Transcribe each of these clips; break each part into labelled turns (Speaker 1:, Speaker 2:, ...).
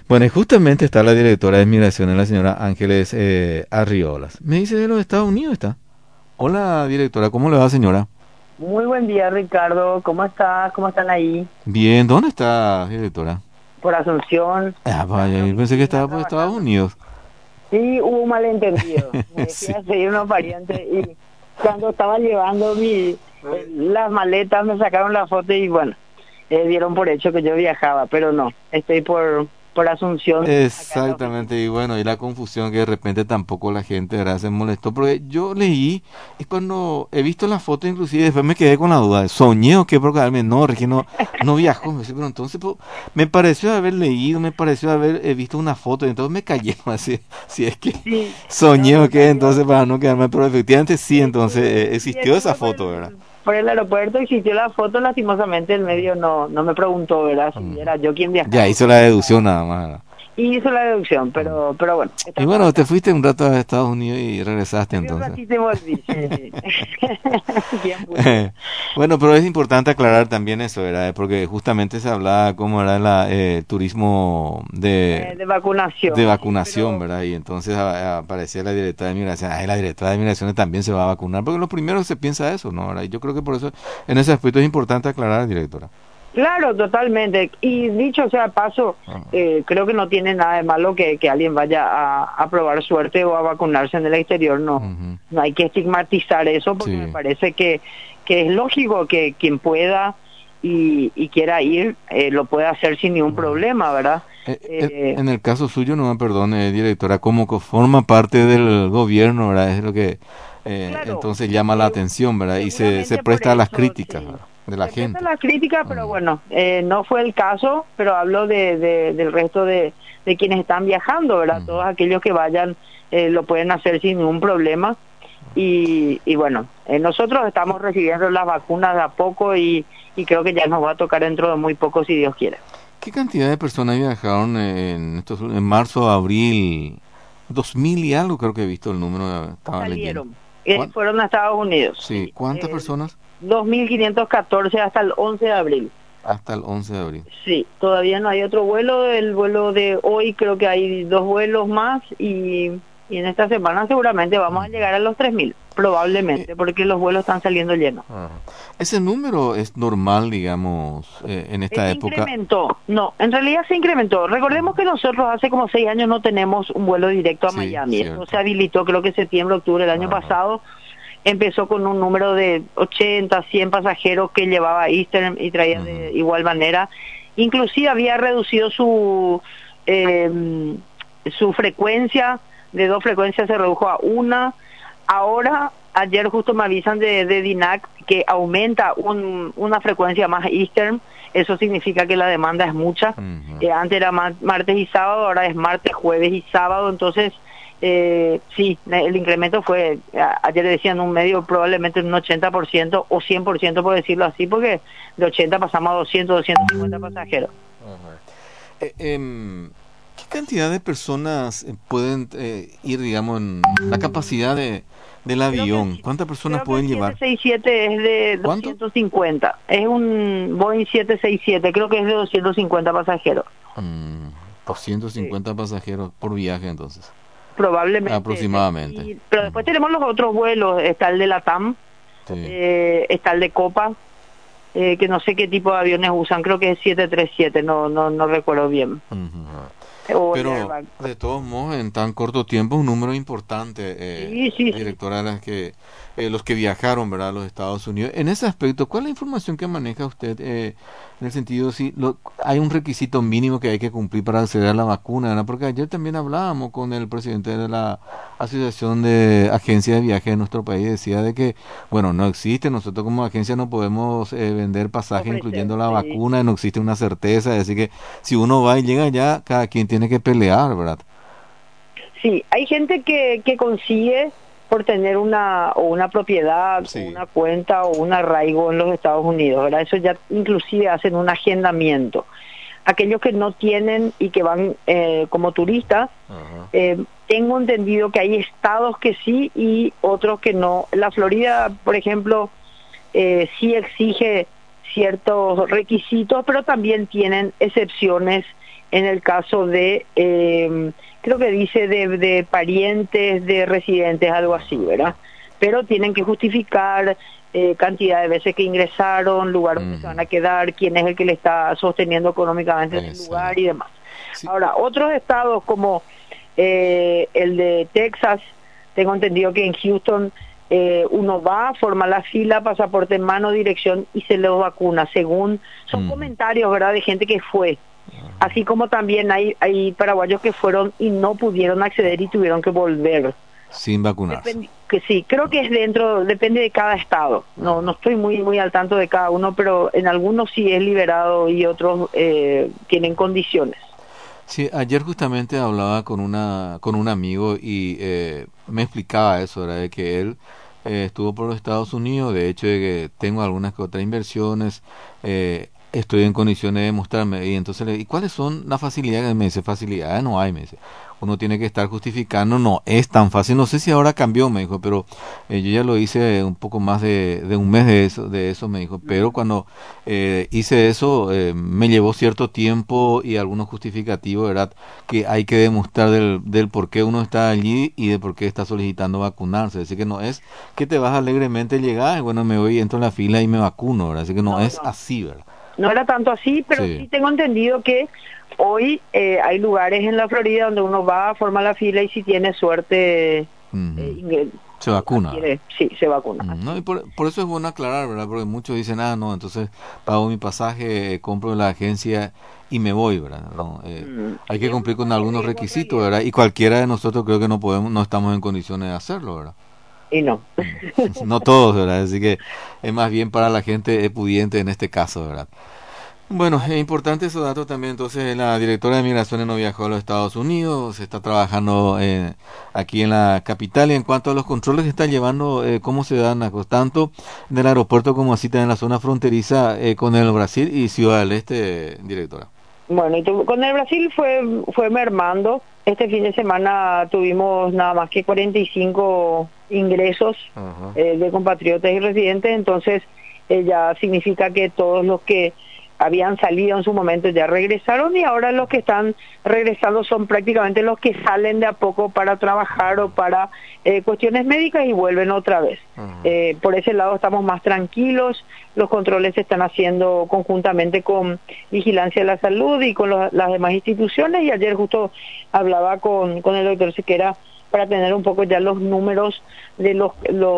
Speaker 1: Bueno, y justamente está la directora de Migración, la señora Ángeles Arriolas. Me dice de los Estados Unidos está. Hola, directora, ¿cómo le va, señora?
Speaker 2: Muy buen día, Ricardo. ¿Cómo estás? ¿Cómo están ahí?
Speaker 1: Bien, ¿dónde está, directora?
Speaker 2: Por Asunción.
Speaker 1: Ah,
Speaker 2: Acá en
Speaker 1: vaya,
Speaker 2: la
Speaker 1: yo pensé que
Speaker 2: oficina
Speaker 1: estaba por Estados
Speaker 2: trabajando.
Speaker 1: Unidos.
Speaker 2: Sí, hubo un malentendido. Me fui
Speaker 1: Sí.
Speaker 2: a seguir unos parientes y cuando estaba llevando las maletas me sacaron la foto y bueno, dieron por hecho que yo viajaba, pero no. Estoy por Asunción, acá en la oficina.
Speaker 1: Exactamente, y bueno, y la confusión que de repente tampoco la gente, ¿verdad?, se molestó, porque yo leí, y cuando he visto la foto inclusive, después me quedé con la duda, ¿soñé o qué? Porque no, Ricky no viajó, me dice, pero entonces pues, me pareció haber leído, me pareció haber visto una foto, y entonces me callé, así, si es que
Speaker 2: Sí, no,
Speaker 1: soñé o
Speaker 2: no
Speaker 1: qué,
Speaker 2: cayó.
Speaker 1: entonces para no quedarme, pero efectivamente sí, entonces existió esa
Speaker 2: Yendo
Speaker 1: foto, ¿verdad?
Speaker 2: por el aeropuerto existió la foto, lastimosamente el medio no me preguntó, ¿verdad? Si
Speaker 1: Ujú.
Speaker 2: era yo quien
Speaker 1: Ya
Speaker 2: viajaba o
Speaker 1: hizo
Speaker 2: quién
Speaker 1: la deducción
Speaker 2: viajaba.
Speaker 1: nada más, ¿verdad?
Speaker 2: Y hizo la deducción,
Speaker 1: Ujú.
Speaker 2: pero bueno,
Speaker 1: Y
Speaker 2: estamos
Speaker 1: bueno, te
Speaker 2: acá.
Speaker 1: fuiste un rato a Estados Unidos y regresaste
Speaker 2: Me fui un
Speaker 1: entonces.
Speaker 2: ratito y volví, sí, sí. Bien pudo.
Speaker 1: Bueno, pero es importante aclarar también eso, ¿verdad? Porque justamente se hablaba cómo era el turismo
Speaker 2: De
Speaker 1: de
Speaker 2: vacunación, sí,
Speaker 1: vacunación,
Speaker 2: pero
Speaker 1: ¿verdad? Y entonces aparecía la directora de migración. Ay, la directora de migraciones también se va a vacunar, porque lo primero que se piensa eso, ¿no? ¿Verdad? Y yo creo que por eso, en ese aspecto es importante aclarar, directora.
Speaker 2: claro, totalmente. Y dicho sea paso,
Speaker 1: Ah,
Speaker 2: creo que no tiene nada de malo que alguien vaya a probar suerte o a vacunarse en el exterior. No,
Speaker 1: ujú.
Speaker 2: no hay que estigmatizar eso porque me
Speaker 1: Sí.
Speaker 2: parece que es lógico que quien pueda y quiera ir lo pueda hacer sin ningún
Speaker 1: Ujú.
Speaker 2: problema, ¿verdad? Eh,
Speaker 1: En el caso suyo, no me perdone, directora, como que forma parte del gobierno, ¿verdad? Es lo que
Speaker 2: claro,
Speaker 1: entonces llama la
Speaker 2: eh,
Speaker 1: atención, ¿verdad? Y se
Speaker 2: seguramente por
Speaker 1: presta a las
Speaker 2: eso,
Speaker 1: críticas,
Speaker 2: sí.
Speaker 1: ¿verdad?, de la
Speaker 2: Se presta
Speaker 1: gente.
Speaker 2: la crítica, pero
Speaker 1: Mm,
Speaker 2: bueno, no fue el caso, pero hablo del resto de quienes están viajando, ¿verdad?
Speaker 1: ujú.
Speaker 2: Todos aquellos que vayan lo pueden hacer sin ningún problema. Y bueno, nosotros estamos recibiendo las vacunas de a poco y creo que ya nos va a tocar dentro de muy poco, si Dios quiere.
Speaker 1: ¿Qué cantidad de personas viajaron en marzo, abril, 2000 y algo? Creo que he visto el número, estaba leyendo.
Speaker 2: Salieron,
Speaker 1: ¿Cuán-
Speaker 2: fueron a Estados Unidos,
Speaker 1: sí,
Speaker 2: sí.
Speaker 1: ¿cuántas personas?
Speaker 2: 2514 hasta el 11 de abril.
Speaker 1: Hasta el 11 de abril.
Speaker 2: Sí, todavía no hay otro vuelo. El vuelo de hoy creo que hay dos vuelos más y en esta semana seguramente vamos a
Speaker 1: Ujú.
Speaker 2: llegar a los 3000,
Speaker 1: Eh,
Speaker 2: probablemente, porque los vuelos están saliendo llenos.
Speaker 1: ajá. Ese número es normal, digamos, en esta
Speaker 2: Se
Speaker 1: época.
Speaker 2: incrementó, no, en realidad se incrementó. Recordemos que nosotros hace como 6 años no tenemos un vuelo directo a
Speaker 1: Sí,
Speaker 2: Miami. Eso se
Speaker 1: cierto.
Speaker 2: habilitó creo que septiembre, octubre del año
Speaker 1: Ajá.
Speaker 2: pasado. Empezó con un número de 80, 100 pasajeros que llevaba Eastern y traía
Speaker 1: Ujú.
Speaker 2: de igual manera. Inclusive había reducido su frecuencia, de dos frecuencias se redujo a una. Ahora, ayer justo me avisan de DINAC que aumenta una frecuencia más Eastern. Eso significa que la demanda es mucha.
Speaker 1: Ujú.
Speaker 2: Antes era martes y sábado, ahora es martes, jueves y sábado. Entonces, sí, el incremento fue, ayer decían un medio, probablemente un 80% o 100% por decirlo así, porque de 80 pasamos a 200, 250 pasajeros.
Speaker 1: Ajá. ¿Qué cantidad de personas pueden ir, digamos, en la capacidad del
Speaker 2: Creo que
Speaker 1: avión? ¿Cuántas personas
Speaker 2: creo que el
Speaker 1: pueden llevar?
Speaker 2: 767 es de
Speaker 1: ¿Cuánto?
Speaker 2: 250. Es un Boeing 767, creo que es de 250 pasajeros.
Speaker 1: Mm, 250 pasajeros por viaje, entonces,
Speaker 2: Probablemente ese.
Speaker 1: aproximadamente.
Speaker 2: Pero después
Speaker 1: Ujú.
Speaker 2: tenemos los otros vuelos, está el de la TAM,
Speaker 1: Sí.
Speaker 2: está el de Copa, que no sé qué tipo de aviones usan, creo que es 737, no recuerdo bien.
Speaker 1: Ujú.
Speaker 2: O el
Speaker 1: Pero,
Speaker 2: Airbag.
Speaker 1: de todos modos, en tan corto tiempo, un número importante,
Speaker 2: Sí, sí, sí.
Speaker 1: directora, de los que viajaron, ¿verdad?, a los Estados Unidos. En ese aspecto, ¿cuál es la información que maneja usted en el sentido si hay un requisito mínimo que hay que cumplir para acceder a la vacuna, ¿verdad? Porque ayer también hablábamos con el presidente de la Asociación de Agencias de Viaje de nuestro país, decía de que, bueno, no existe, nosotros como agencia no podemos vender pasajes
Speaker 2: Ofrecer,
Speaker 1: incluyendo la
Speaker 2: sí.
Speaker 1: vacuna, no existe una certeza, así que si uno va y llega allá, cada quien tiene que pelear, ¿verdad?
Speaker 2: Sí, hay gente que consigue por tener una propiedad o
Speaker 1: Sí.
Speaker 2: una cuenta o un arraigo en los Estados Unidos, ¿verdad? Eso ya inclusive hacen un agendamiento. Aquellos que no tienen y que van como turistas,
Speaker 1: Ajá.
Speaker 2: tengo entendido que hay estados que sí y otros que no. La Florida, por ejemplo, sí exige ciertos requisitos, pero también tienen excepciones en el caso de, creo que dice de parientes de residentes, algo así, ¿verdad? Pero tienen que justificar cantidad de veces que ingresaron, lugar donde se van a quedar, quién es el que le está sosteniendo económicamente el lugar y demás. Sí. Ahora, otros estados como el de Texas, tengo entendido que en Houston uno va, forma la fila, pasaporte en mano, dirección y se lo vacuna, según son comentarios, ¿verdad?, de gente que fue. Así como también hay paraguayos que fueron y no pudieron acceder y tuvieron que volver
Speaker 1: sin vacunarse.
Speaker 2: Que sí, creo que es depende de cada estado. No estoy muy al tanto de cada uno, pero en algunos sí es liberado y otros tienen condiciones.
Speaker 1: Sí, ayer justamente hablaba con un amigo y me explicaba eso, ¿verdad? De que él estuvo por los Estados Unidos, de hecho de que tengo algunas que otras inversiones, estoy en condiciones de mostrarme, y entonces ¿y cuáles son las facilidades? Me dice, facilidades no hay, me dice. Uno tiene que estar justificando, no es tan fácil, no sé si ahora cambió, me dijo, pero yo ya lo hice un poco más de un mes de eso me dijo, pero cuando hice eso me llevó cierto tiempo y algunos justificativos, ¿verdad?, que hay que demostrar del por qué uno está allí y de por qué está solicitando vacunarse, así que no es que te vas alegremente llegar, bueno, me voy, entro en la fila y me vacuno, ¿verdad? Así que no es así, ¿verdad?
Speaker 2: No era tanto así, pero sí tengo entendido que hoy hay lugares en la Florida donde uno va, forma la fila y si tiene suerte
Speaker 1: se vacuna.
Speaker 2: Sí, se vacuna.
Speaker 1: No, y por eso es bueno aclarar, ¿verdad? Porque muchos dicen, no, entonces pago mi pasaje, compro en la agencia y me voy, ¿verdad? No, hay que cumplir con algunos requisitos, ¿verdad? Y cualquiera de nosotros creo que no estamos en condiciones de hacerlo, ¿verdad?
Speaker 2: Y no.
Speaker 1: No todos, ¿verdad? Así que es más bien para la gente pudiente en este caso, ¿verdad? Bueno, es importante esos datos también. Entonces, la directora de Migraciones no viajó a los Estados Unidos, está trabajando aquí en la capital. Y en cuanto a los controles que están llevando, ¿cómo se dan tanto en el aeropuerto como así en la zona fronteriza con el Brasil y Ciudad del Este, directora?
Speaker 2: Bueno, con el Brasil fue mermando. Este fin de semana tuvimos nada más que 45 ingresos de compatriotas y residentes, entonces ya significa que todos los que habían salido en su momento ya regresaron y ahora los que están regresando son prácticamente los que salen de a poco para trabajar o para cuestiones médicas y vuelven otra vez. Por ese lado estamos más tranquilos, los controles se están haciendo conjuntamente con Vigilancia de la Salud y con las demás instituciones, y ayer justo hablaba con el doctor Sequera para tener un poco ya los números de los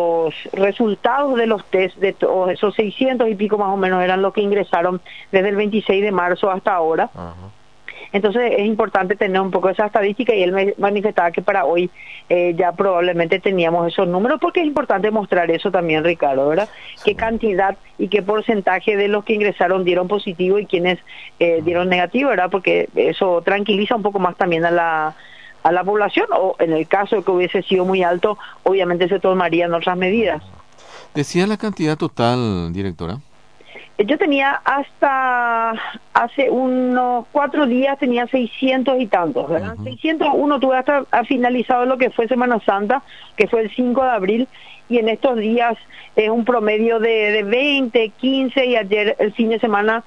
Speaker 2: resultados de los test, de todos esos 600 y pico más o menos eran los que ingresaron desde el 26 de marzo hasta ahora. Entonces es importante tener un poco esa estadística y él me manifestaba que para hoy ya probablemente teníamos esos números, porque es importante mostrar eso también, Ricardo, ¿verdad? Sí. Qué cantidad y qué porcentaje de los que ingresaron dieron positivo y quienes dieron negativo, ¿verdad? Porque eso tranquiliza un poco más también a la población, o en el caso de que hubiese sido muy alto, obviamente se tomarían otras medidas.
Speaker 1: ¿Decía la cantidad total, directora?
Speaker 2: Yo tenía hasta hace unos 4 días, tenía 600 y tantos, ¿verdad? 601 tuve hasta finalizado lo que fue Semana Santa, que fue el 5 de abril, y en estos días es un promedio de 20, 15, y ayer el fin de semana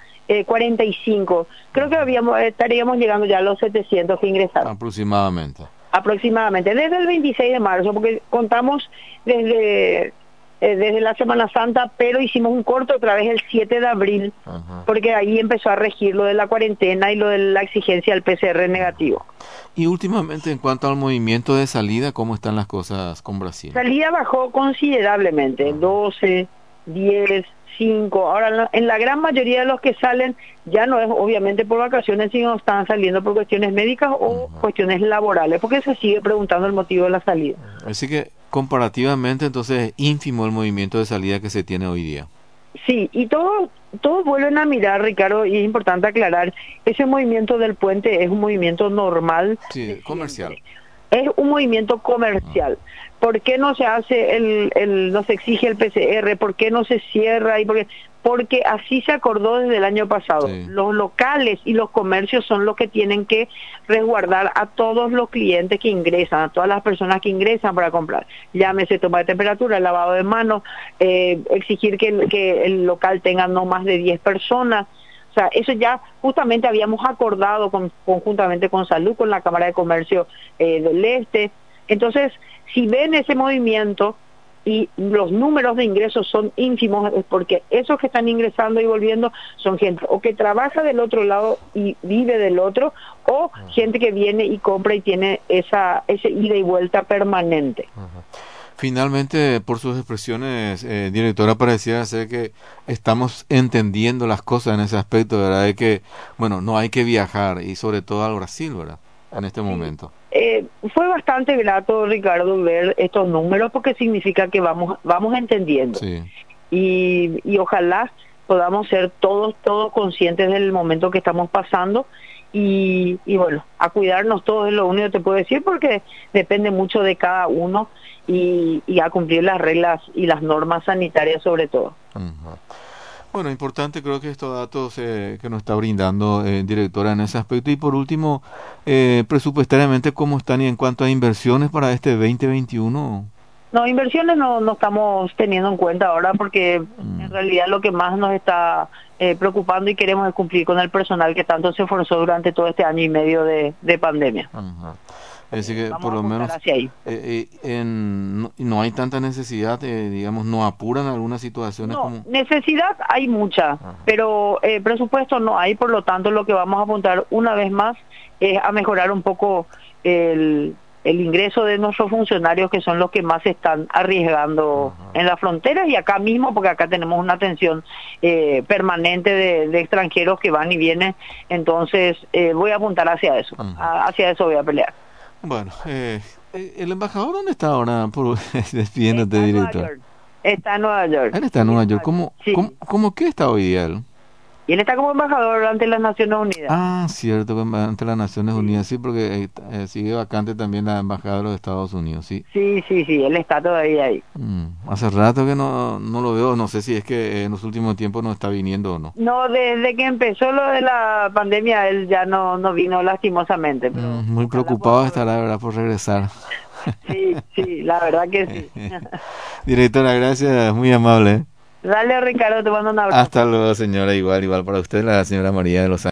Speaker 2: 45. Creo que estaríamos llegando ya a los 700 que ingresaron. Aproximadamente, desde el 26 de marzo, porque contamos desde la Semana Santa, pero hicimos un corto otra vez el 7 de abril, porque ahí empezó a regir lo de la cuarentena y lo de la exigencia del PCR negativo.
Speaker 1: Y últimamente, en cuanto al movimiento de salida, ¿cómo están las cosas con Brasil?
Speaker 2: Salida bajó considerablemente, 12, 10, 5. Ahora, en la gran mayoría de los que salen, ya no es obviamente por vacaciones, sino están saliendo por cuestiones médicas o cuestiones laborales, porque se sigue preguntando el motivo de la salida.
Speaker 1: Así que, comparativamente, entonces, es ínfimo el movimiento de salida que se tiene hoy día.
Speaker 2: Sí, y todos vuelven a mirar, Ricardo, y es importante aclarar, ese movimiento del puente es un movimiento normal.
Speaker 1: Sí, comercial.
Speaker 2: Es un movimiento comercial. ¿Por qué no se hace no se exige el PCR? ¿Por qué no se cierra? Porque así se acordó desde el año pasado. Sí. Los locales y los comercios son los que tienen que resguardar a todos los clientes que ingresan, a todas las personas que ingresan para comprar. Llámese toma de temperatura, lavado de manos, exigir que el local tenga no más de 10 personas. O sea, eso ya justamente habíamos acordado conjuntamente con Salud, con la Cámara de Comercio del Este. Entonces, si ven ese movimiento y los números de ingresos son ínfimos, es porque esos que están ingresando y volviendo son gente o que trabaja del otro lado y vive del otro, o gente que viene y compra y tiene ese ida y vuelta permanente.
Speaker 1: Finalmente, por sus expresiones, directora, pareciera ser que estamos entendiendo las cosas en ese aspecto, ¿verdad? De que, bueno, no hay que viajar, y sobre todo al Brasil, ¿verdad? En este momento.
Speaker 2: Fue bastante grato, Ricardo, ver estos números, porque significa que vamos entendiendo.
Speaker 1: Sí.
Speaker 2: Y ojalá podamos ser todos conscientes del momento que estamos pasando, y bueno, a cuidarnos todos es lo único que te puedo decir, porque depende mucho de cada uno, y a cumplir las reglas y las normas sanitarias sobre todo.
Speaker 1: Uh-huh. Bueno, importante creo que estos datos que nos está brindando directora en ese aspecto. Y por último, presupuestariamente, ¿cómo están y en cuanto a inversiones para este 2021?
Speaker 2: No, inversiones no estamos teniendo en cuenta ahora, porque en realidad lo que más nos está preocupando y queremos es cumplir con el personal que tanto se esforzó durante todo este año y medio de pandemia.
Speaker 1: Uh-huh. Es decir, que
Speaker 2: vamos
Speaker 1: por lo menos no hay tanta necesidad, digamos, no apuran algunas situaciones.
Speaker 2: No,
Speaker 1: como
Speaker 2: necesidad hay mucha, pero presupuesto no hay. Por lo tanto, lo que vamos a apuntar una vez más es a mejorar un poco el ingreso de nuestros funcionarios, que son los que más se están arriesgando en las fronteras y acá mismo, porque acá tenemos una atención permanente de extranjeros que van y vienen. Entonces voy a apuntar hacia eso, hacia eso voy a pelear.
Speaker 1: Bueno, ¿el embajador dónde está ahora? Despidiéndote, director.
Speaker 2: Está en Nueva York.
Speaker 1: Él está en Nueva York. ¿Cómo qué está hoy día él?
Speaker 2: Y él está como embajador ante las Naciones Unidas.
Speaker 1: Ah, cierto, ante las Naciones Unidas, sí, porque sigue vacante también la embajada de los Estados Unidos, sí.
Speaker 2: Sí, él está todavía ahí.
Speaker 1: Hace rato que no lo veo, no sé si es que en los últimos tiempos no está viniendo o no.
Speaker 2: No, desde que empezó lo de la pandemia él ya no vino, lastimosamente. Pero
Speaker 1: muy preocupado estará, ¿verdad?, por regresar.
Speaker 2: Sí, la verdad que sí.
Speaker 1: Directora, gracias, muy amable.
Speaker 2: Dale, Ricardo, te mando un abrazo.
Speaker 1: Hasta luego, señora, igual para usted, la señora María de los Ángeles.